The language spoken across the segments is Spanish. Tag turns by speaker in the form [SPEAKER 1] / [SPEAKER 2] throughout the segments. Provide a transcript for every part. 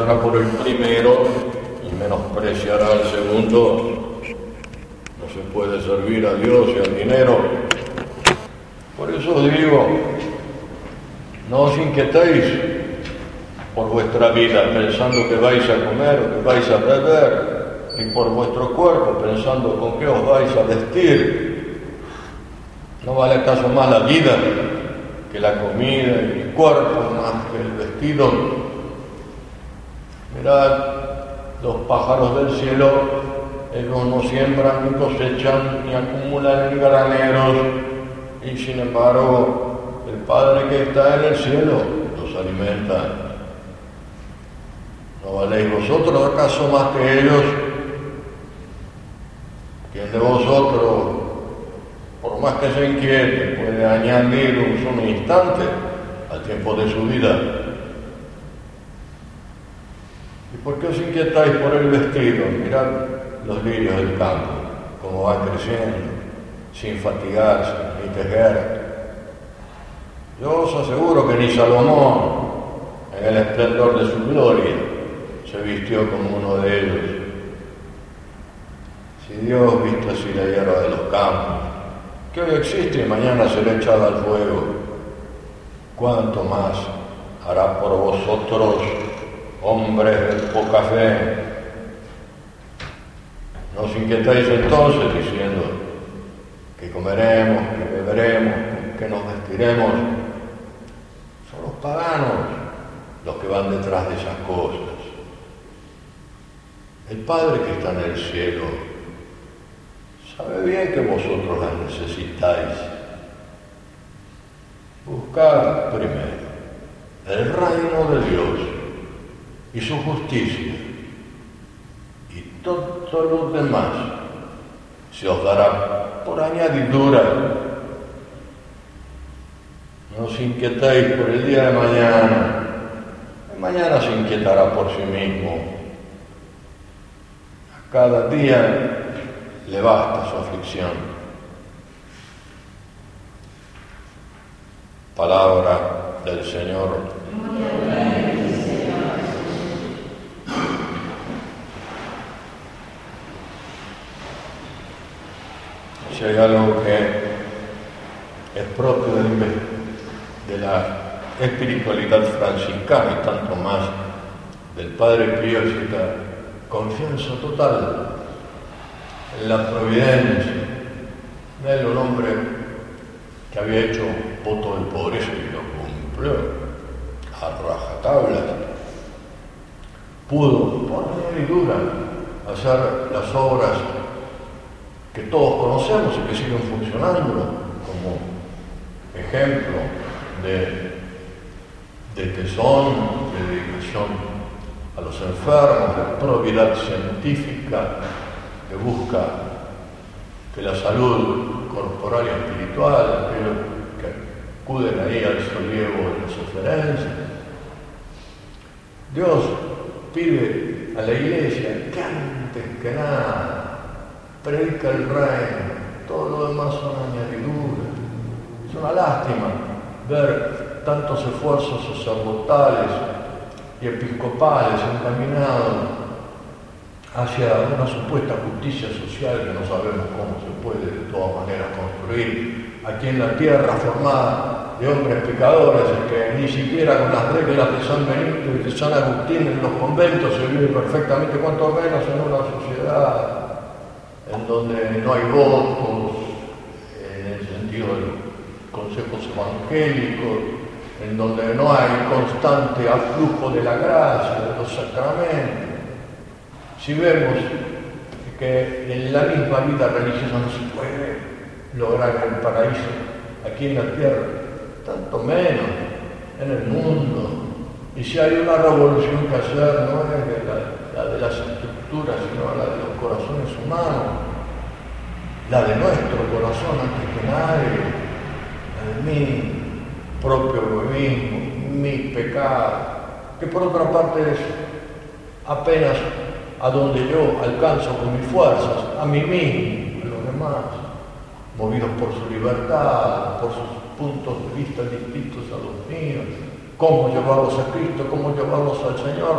[SPEAKER 1] juzgará por el primero y menospreciará al segundo. No se puede servir a Dios y al dinero. Por eso os digo, no os inquietéis por vuestra vida pensando que vais a comer o que vais a beber, ni por vuestro cuerpo pensando con qué os vais a vestir. ¿No vale acaso más la vida que la comida y el cuerpo más que el vestido? Mirad los pájaros del cielo, ellos no siembran ni cosechan ni acumulan en graneros, y sin embargo el Padre que está en el cielo los alimenta. ¿No valéis vosotros acaso más que ellos? ¿Quién de vosotros, por más que se inquiete, puede añadir un solo instante al tiempo de su vida? ¿Y por qué os inquietáis por el vestido? Mirad los lirios del campo, cómo van creciendo, sin fatigarse ni tejer. Yo os aseguro que ni Salomón, en el esplendor de su gloria, se vistió como uno de ellos. Si Dios viste así la hierba de los campos, que hoy existe y mañana será echada al fuego, ¿cuánto más hará por vosotros, hombres de poca fe? No os inquietáis entonces diciendo que comeremos, que beberemos, que nos vestiremos. Son los paganos los que van detrás de esas cosas. El Padre que está en el cielo sabe bien que vosotros las necesitáis. Buscad primero el reino de Dios y su justicia, y todo lo demás se os dará por añadidura. No os inquietéis por el día de mañana. El mañana se inquietará por sí mismo. A cada día le basta su aflicción. Palabra del Señor. Si hay algo que es propio de la espiritualidad franciscana y tanto más del Padre Pío, es esta confianza total en la providencia. Él, un hombre que había hecho voto de pobreza y lo cumplió a rajatabla, pudo por añadidura hacer las obras que todos conocemos y que siguen funcionando como ejemplo de tesón, de dedicación a los enfermos, de probidad científica, que busca que la salud corporal y espiritual, aquellos que acuden ahí al solievo de las oferencias. Dios pide a la Iglesia que antes que nada predica el reino, todo lo demás son añadiduras. Es una lástima ver tantos esfuerzos sacerdotales y episcopales encaminados hacia una supuesta justicia social que no sabemos cómo se puede de todas maneras construir aquí en la tierra, formada de hombres pecadores, que ni siquiera con las reglas de San Benito y de San Agustín en los conventos se vive perfectamente, cuanto menos en una sociedad en donde no hay votos en el sentido de los consejos evangélicos, en donde no hay constante aflujo de la gracia, de los sacramentos. Si vemos que en la misma vida religiosa no se puede lograr el paraíso aquí en la tierra, tanto menos en el mundo. Y si hay una revolución que hacer, no es la de las estructuras, sino la de los corazones humanos, la de nuestro corazón antes que nadie, la de mi propio egoísmo, mi pecado, que por otra parte es apenas a donde yo alcanzo con mis fuerzas, a mí mismo, a los demás, movidos por su libertad, por sus puntos de vista distintos a los míos, cómo llevarlos a Cristo, cómo llevarlos al Señor.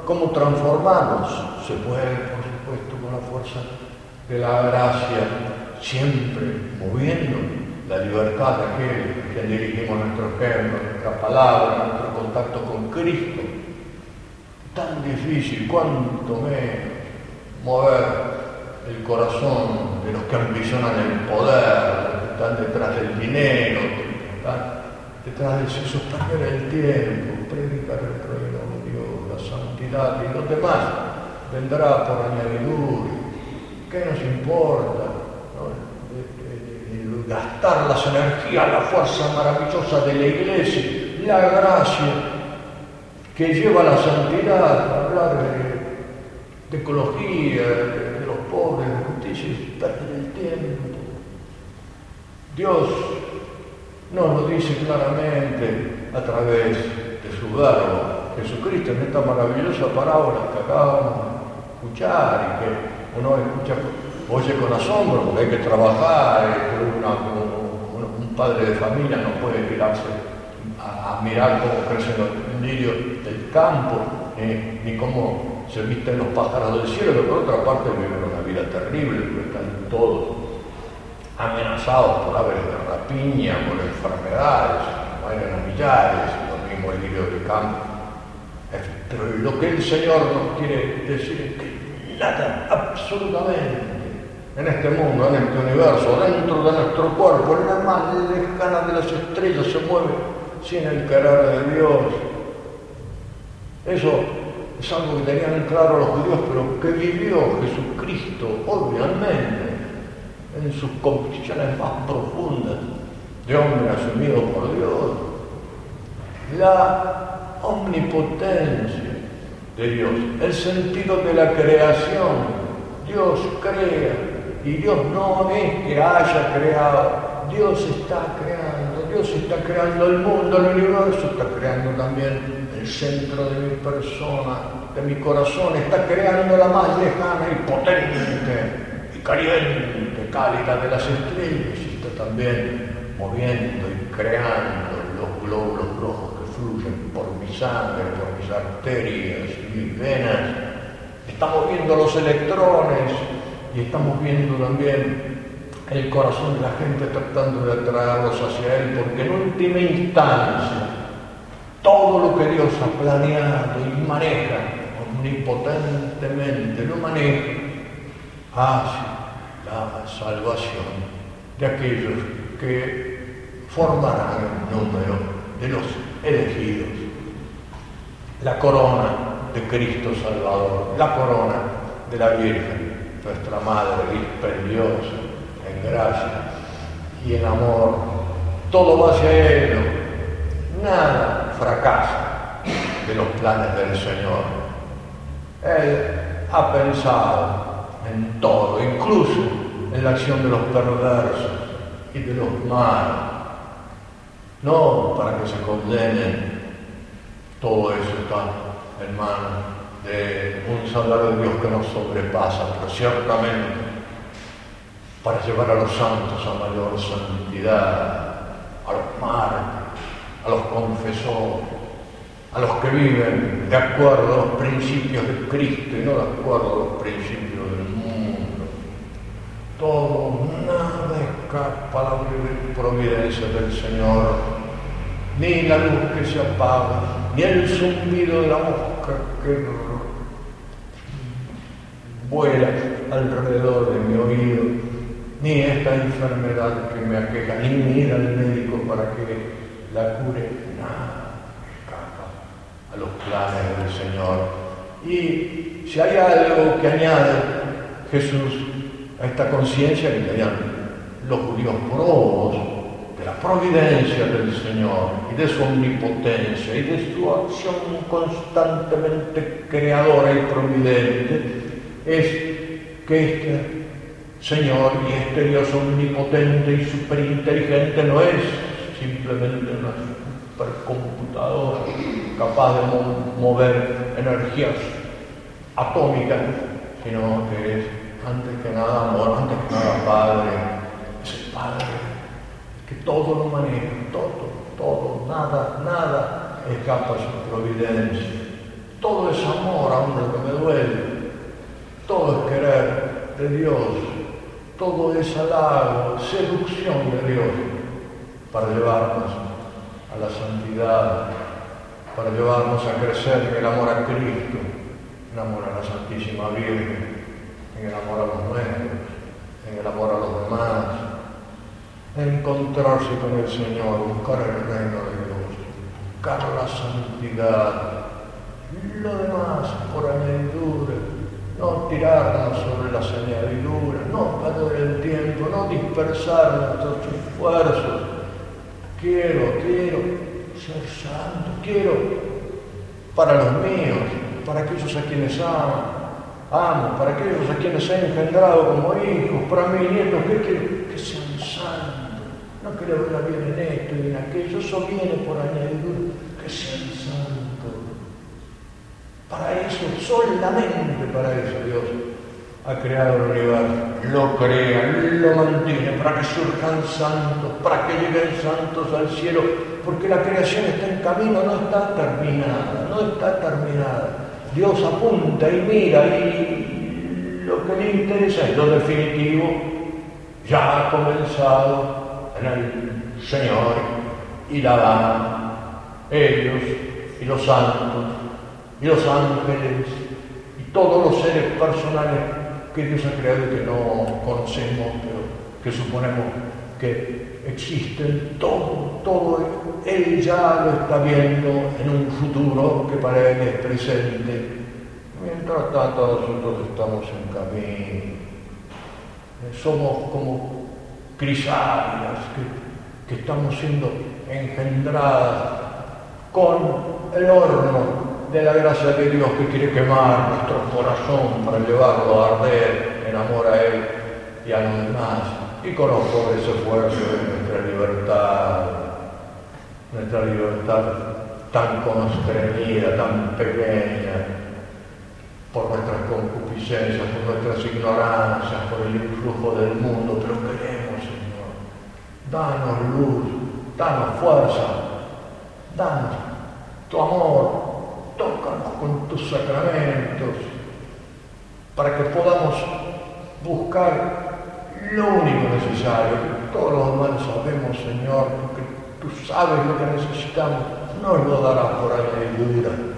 [SPEAKER 1] ¿Cómo transformarlos? Se puede, por supuesto, con la fuerza de la gracia, siempre moviendo la libertad de aquel a quien dirigimos nuestro ejemplo, nuestra palabra, nuestro contacto con Cristo. Tan difícil, cuánto menos mover el corazón de los que ambicionan el poder, que están detrás del dinero, que están detrás de eso, perder el tiempo, predicar el reino de Dios, la santidad y los demás vendrá por añadidura. ¿Qué nos importa? ¿No? Gastar las energías, la fuerza maravillosa de la Iglesia, la gracia que lleva a la santidad, hablar de ecología, de los pobres, de justicia, y perder el tiempo. Dios nos lo dice claramente a través de su verbo, Jesucristo, en esta maravillosa parábola que acabamos de escuchar y que uno escucha, oye con asombro, porque hay que trabajar, un padre de familia no puede tirarse a mirar cómo crecen los lirios del campo, ni cómo se visten los pájaros del cielo, pero por otra parte viven una vida terrible, porque están todos amenazados por aves de rapiña, por enfermedades, mueren a millares, lo mismo el lirio del campo. Pero lo que el Señor nos quiere decir es que nada, absolutamente, en este mundo, en este universo, dentro de nuestro cuerpo, en la más lejana de las estrellas se mueve sin el querer de Dios. Eso es algo que tenían claro los judíos, pero que vivió Jesucristo, obviamente, en sus convicciones más profundas de hombre asumido por Dios. La omnipotencia de Dios, el sentido de la creación. Dios crea y Dios no es que haya creado, Dios está creando el mundo, el universo, está creando también el centro de mi persona, de mi corazón, está creando la más lejana y potente y caliente, cálida de las estrellas, y está también moviendo y creando los glóbulos rojos que fluyen por mi sangre, por mis arterias y mis venas. Estamos viendo los electrones y estamos viendo también el corazón de la gente tratando de atraerlos hacia él, porque en última instancia todo lo que Dios ha planeado y maneja omnipotentemente, lo maneja hacia la salvación de aquellos que formarán el número de los elegidos. La corona de Cristo Salvador, la corona de la Virgen, nuestra Madre dispendiosa en gracia y en amor. Todo va hacia Él, nada fracasa de los planes del Señor. Él ha pensado en todo, incluso en la acción de los perversos y de los malos, no para que se condenen. Todo eso está en manos de un Salvador de Dios que nos sobrepasa, pero ciertamente para llevar a los santos a mayor santidad, a los mártires, a los confesores, a los que viven de acuerdo a los principios de Cristo y no de acuerdo a los principios del mundo. Todo, nada escapa a la providencia del Señor, ni la luz que se apaga, ni el zumbido de la mosca que vuela alrededor de mi oído, ni esta enfermedad que me aqueja, ni ir al médico para que la cure. Nada escapa a los planes del Señor. Y si hay algo que añade Jesús a esta conciencia que tenían los judíos probos de la providencia del Señor y de su omnipotencia y de su acción constantemente creadora y providente, es que este Señor y este Dios omnipotente y superinteligente no es simplemente una supercomputadora capaz de mover energías atómicas, sino que es antes que nada amor, antes que nada Padre. Es el Padre que todo lo maneja, todo, nada escapa a su providencia. todo es amor, aun lo que me duele, todo es querer de Dios, todo es halago, seducción de Dios, para llevarnos a la santidad, para llevarnos a crecer en el amor a Cristo, en amor a la Santísima Virgen, en el amor a los nuestros, en el amor a los demás, en encontrarse con el Señor, buscar el reino de Dios, buscar la santidad, lo demás por añadidura, no tirarnos sobre las añadiduras, no perder el tiempo, no dispersar nuestros esfuerzos. Quiero ser santo, quiero para los míos, para aquellos a quienes amo, para aquellos a quienes he engendrado como hijos, para mis nietos, que quiero que sean santos. No quiero ver bien en esto y en aquello, eso viene por añadidura, que sean santos. Para eso, solamente para eso Dios ha creado el universo, lo crea, lo mantiene, para que surjan santos, para que lleguen santos al cielo, porque la creación está en camino, no está terminada. Dios apunta y mira, y lo que le interesa es lo definitivo, ya ha comenzado en el Señor y la dama, ellos y los santos y los ángeles y todos los seres personales que Dios ha creado y que no conocemos, pero que suponemos que existen, todo Él ya lo está viendo en un futuro que para Él es presente. Mientras tanto nosotros estamos en camino, somos como crisálidas que estamos siendo engendradas con el horno de la gracia de Dios que quiere quemar nuestro corazón para llevarlo a arder en amor a Él y a los demás, y con los pobres esfuerzos de nuestra libertad tan constreñida, tan pequeña, por nuestras concupiscencias, por nuestras ignorancias, por el influjo del mundo, pero queremos, Señor, danos luz, danos fuerza, danos tu amor, tócanos con tus sacramentos, para que podamos buscar lo único necesario, que todos los demás sabemos, Señor, porque tú sabes lo que necesitamos, no lo darás por añadidura.